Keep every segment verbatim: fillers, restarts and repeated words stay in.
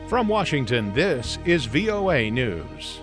From Washington, this is V O A News.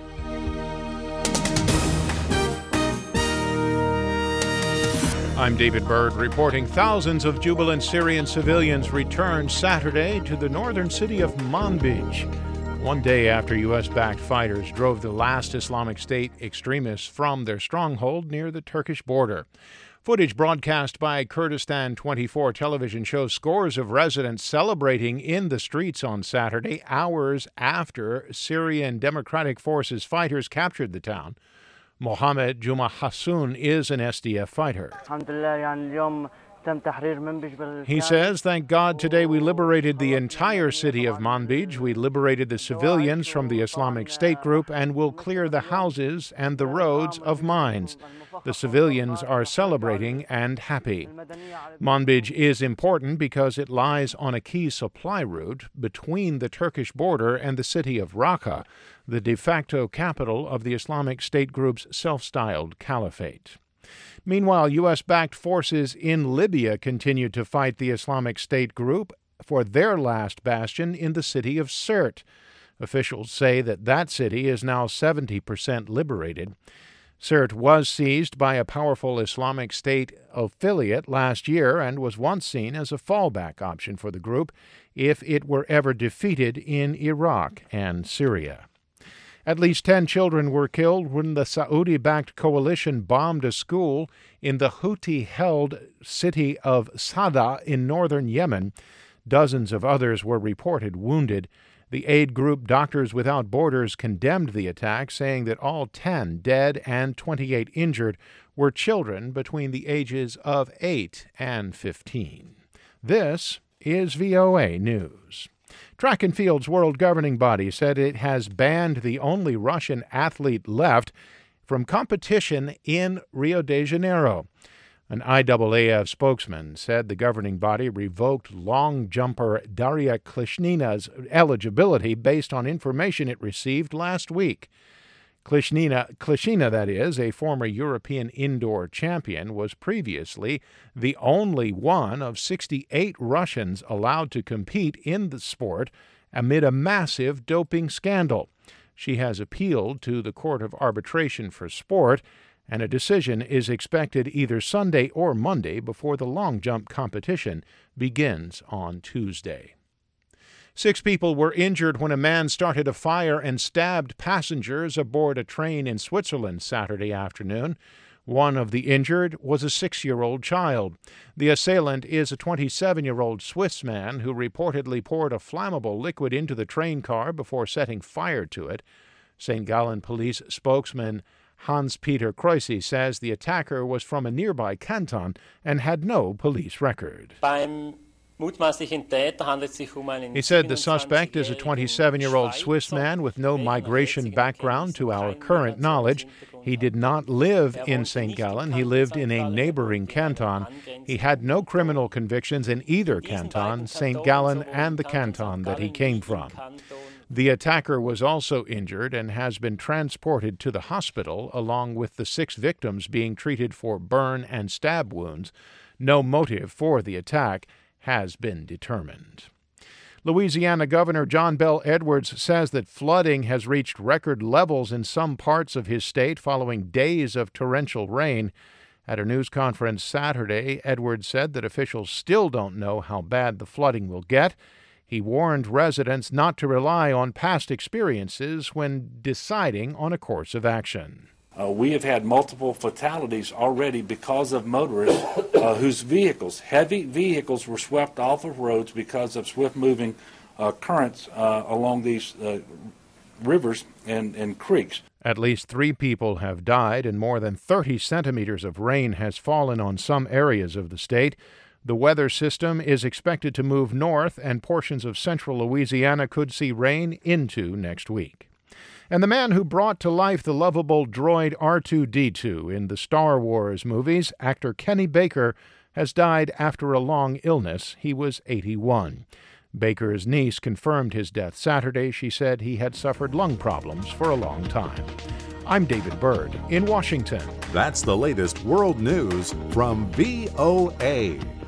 I'm David Byrd reporting thousands of jubilant Syrian civilians returned Saturday to the northern city of Manbij, one day after U S-backed fighters drove the last Islamic State extremists from their stronghold near the Turkish border. Footage broadcast by Kurdistan twenty-four television shows scores of residents celebrating in the streets on Saturday, hours after Syrian Democratic Forces fighters captured the town. Mohammed Juma Hassoun is an S D F fighter. He says, "Thank God today we liberated the entire city of Manbij. We liberated the civilians from the Islamic State group and will clear the houses and the roads of mines. The civilians are celebrating and happy." Manbij is important because it lies on a key supply route between the Turkish border and the city of Raqqa, the de facto capital of the Islamic State group's self-styled caliphate. Meanwhile, U S-backed forces in Libya continue to fight the Islamic State group for their last bastion in the city of Sirte. Officials say that that city is now seventy percent liberated. Sirte was seized by a powerful Islamic State affiliate last year and was once seen as a fallback option for the group if it were ever defeated in Iraq and Syria. At least ten children were killed when the Saudi-backed coalition bombed a school in the Houthi-held city of Sada in northern Yemen. Dozens of others were reported wounded. The aid group Doctors Without Borders condemned the attack, saying that all ten dead and twenty-eight injured were children between the ages of eight and fifteen. This is V O A News. Track and Field's world governing body said it has banned the only Russian athlete left from competition in Rio de Janeiro. An I A A F spokesman said the governing body revoked long jumper Daria Klishnina's eligibility based on information it received last week. Klishnina, Klishina, that is, a former European indoor champion, was previously the only one of sixty-eight Russians allowed to compete in the sport amid a massive doping scandal. She has appealed to the Court of Arbitration for Sport, and a decision is expected either Sunday or Monday before the long jump competition begins on Tuesday. Six people were injured when a man started a fire and stabbed passengers aboard a train in Switzerland Saturday afternoon. One of the injured was a six-year-old child. The assailant is a twenty-seven-year-old Swiss man who reportedly poured a flammable liquid into the train car before setting fire to it. Saint Gallen police spokesman Hans-Peter Kreusi says the attacker was from a nearby canton and had no police record. He said the suspect is a twenty-seven-year-old Swiss man with no migration background to our current knowledge. He did not live in Saint Gallen. He lived in a neighboring canton. He had no criminal convictions in either canton, Saint Gallen and the canton that he came from. The attacker was also injured and has been transported to the hospital along with the six victims being treated for burn and stab wounds. No motive for the attack has been determined. Louisiana Governor John Bel Edwards says that flooding has reached record levels in some parts of his state following days of torrential rain. At a news conference Saturday, Edwards said that officials still don't know how bad the flooding will get. He warned residents not to rely on past experiences when deciding on a course of action. Uh, we have had multiple fatalities already because of motorists uh, whose vehicles, heavy vehicles, were swept off of roads because of swift-moving uh, currents uh, along these uh, rivers and, and creeks. At least three people have died and more than thirty centimeters of rain has fallen on some areas of the state. The weather system is expected to move north, and portions of central Louisiana could see rain into next week. And the man who brought to life the lovable droid R two D two in the Star Wars movies, actor Kenny Baker, has died after a long illness. He was eighty-one. Baker's niece confirmed his death Saturday. She said he had suffered lung problems for a long time. I'm David Byrd in Washington. That's the latest world news from V O A.